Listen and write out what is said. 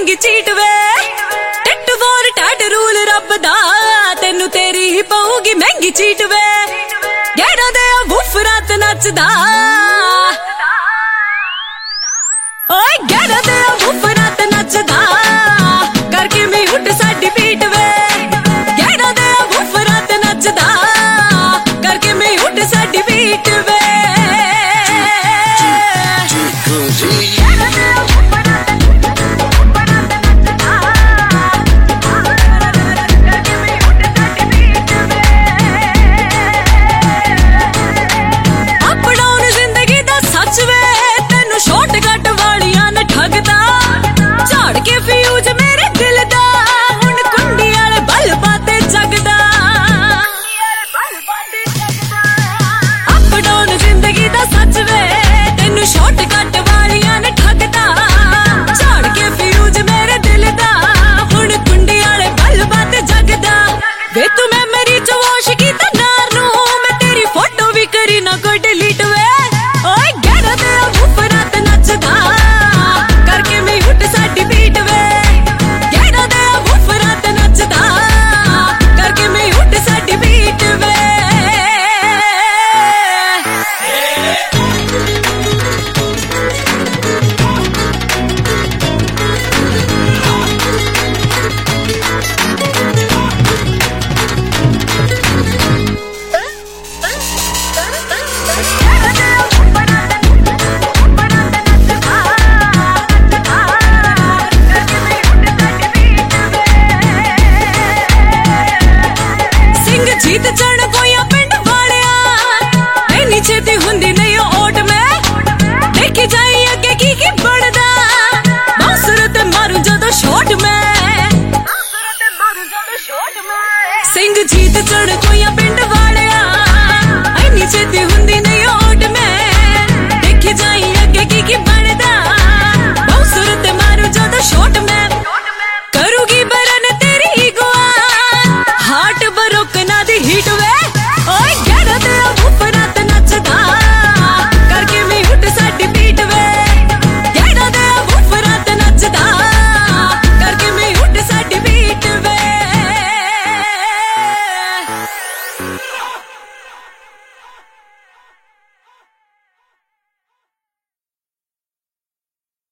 महंगी चीट वे टिट वोर टाट रूल रब दा तेनू तेरी ही पऊगी महंगी चीट वे गैरा दे वूफरा ते नचदा ओए गैरा दे वूफरा ते नचदा करके मैं हुट साडी बीट वे गैरा दे वूफरा ते नचदा करके मैं हुट साडी बीट वे वे तू मेमोरी च वॉश की नार नू मैं तेरी फोटो भी करी ना कोई डिलीट वे ओए गैरा दे वूफरा ते नचदा करके मैं हुट साडी बीट वे गैरा दे वूफरा ते नचदा करके मैं हुट साडी बीट वे जीत चढ़ कोया पिंड वालिया इन्नी छेती हुंदी नहीं ओट में देखी जाई अगे की बढ़दा बांसुर ते मारू जदों शॉट में सिंह जीत चढ़ कोया पिंड वालिया इन्नी छेती